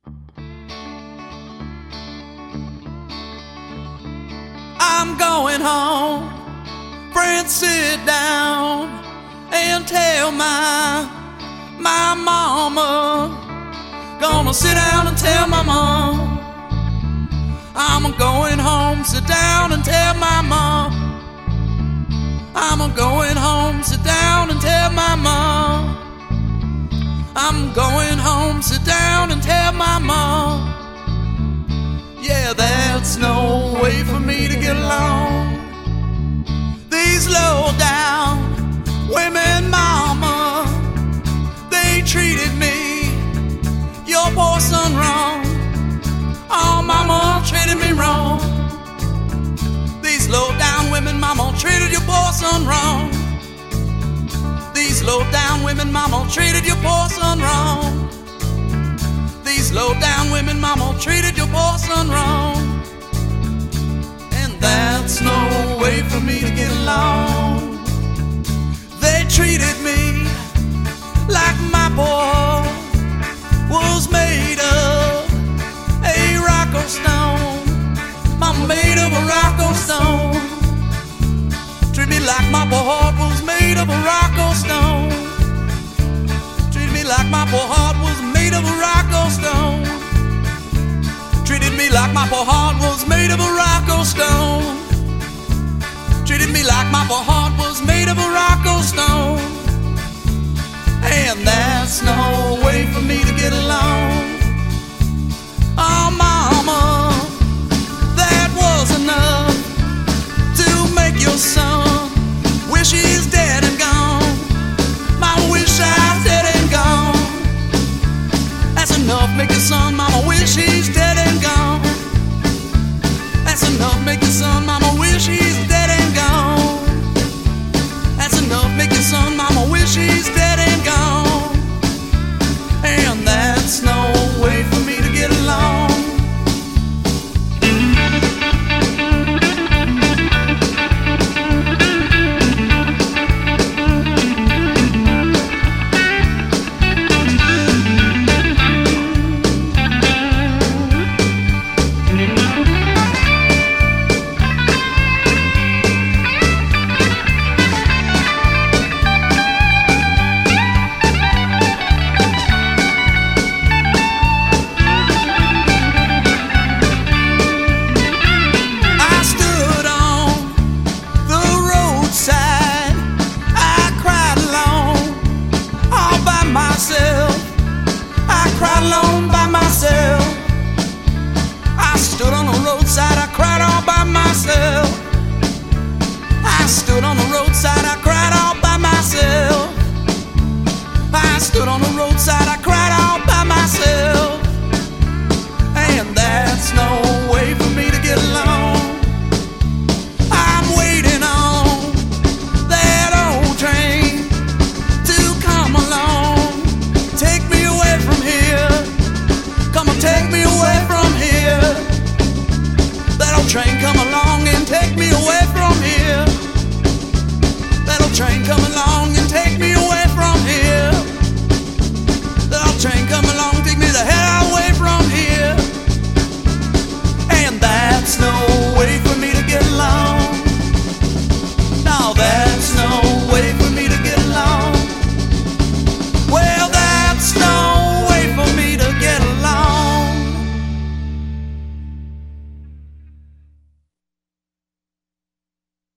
I'm going home. Friends, sit down and tell my mama. Gonna sit down and tell my mom. I'm going home, sit down and tell my mom. I'm going home, sit down and tell my mom. I'm going home, sit down and tell my mom. Yeah, that's no way for me to get along. These low down women, mama, they treated me, your poor son, wrong. Oh, mama, treated me wrong. These low down women, mama, treated your poor son wrong. These low down women, mama, treated your poor son wrong. These low down women, mama, treated your poor son wrong. And that's no way for me to get along. They treated me like my boy was made of a rock or stone. I'm made of a rock or stone. Treat me like my poor heart was made of a rock or stone. Treat me like my poor heart was made of a rock or stone. Treated me like my poor heart was made of a rock or stone. Treated me like my poor heart was made of a rock or stone. And that's no way for me to get along. Oh, mama, that was enough to make your son wish he's dead and gone. Mama, wish I was dead and gone. That's enough, make your son, mama, wish he's dead and gone. That's enough, make your son